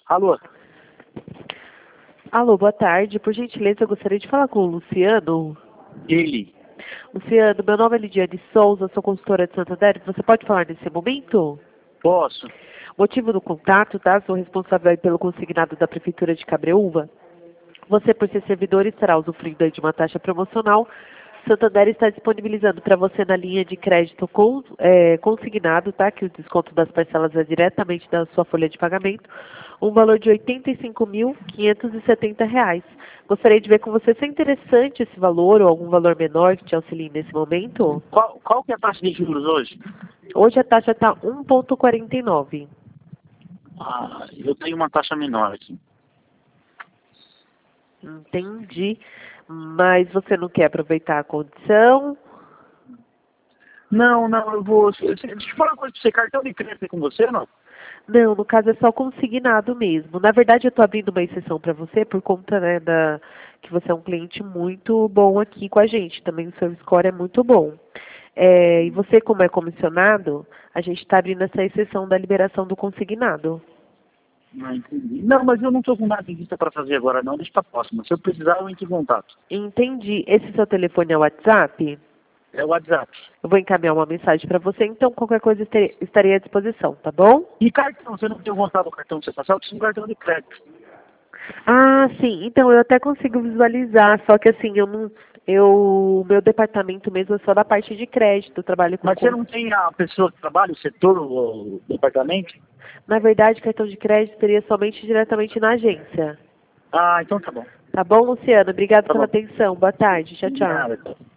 Alô? Alô, boa tarde. Por gentileza, eu gostaria de falar com o Luciano. Ele. Luciano, meu nome é Lidiane Souza, sou consultora de Santander. Você pode falar nesse momento? Posso? Motivo do contato, tá? Sou responsável aí pelo consignado da Prefeitura de Cabreúva. Você, por ser servidor, estará usufruindo aí de uma taxa promocional. Santander está disponibilizando para você na linha de crédito consignado, tá? Que o desconto das parcelas é diretamente da sua folha de pagamento, um valor de R$ 85.570. Gostaria de ver com você se é interessante esse valor ou algum valor menor que te auxilie nesse momento. Qual que é a taxa de juros hoje? Hoje a taxa está 1,49. Ah, eu tenho uma taxa menor aqui. Entendi. Mas você não quer aproveitar a condição? Não, eu vou... Deixa eu falar uma coisa pra você. Cartão de crédito é com você, não? Não, no caso é só consignado mesmo. Na verdade, eu estou abrindo uma exceção para você por conta, né, que você é um cliente muito bom aqui com a gente. Também o seu score é muito bom. E você, como é comissionado, a gente está abrindo essa exceção da liberação do consignado. Não, entendi. Não, mas eu não estou com nada em vista para fazer agora, não. Deixa para próxima. Se eu precisar, eu entro em contato. Entendi. Esse seu telefone é o WhatsApp? É o WhatsApp. Eu vou encaminhar uma mensagem para você, então qualquer coisa estarei à disposição, tá bom? E cartão? Você não tem vontade do cartão que você passar? Eu preciso de um cartão de crédito. Ah, sim. Então eu até consigo visualizar, só que assim, meu departamento mesmo é só da parte de crédito, eu trabalho com... Mas você não tem a pessoa que trabalha, o setor, o departamento? Na verdade, cartão de crédito seria somente diretamente na agência. Ah, então tá bom. Tá bom, Luciano? Obrigada Tá pela bom. atenção. Boa tarde. Tchau, tchau. Nada.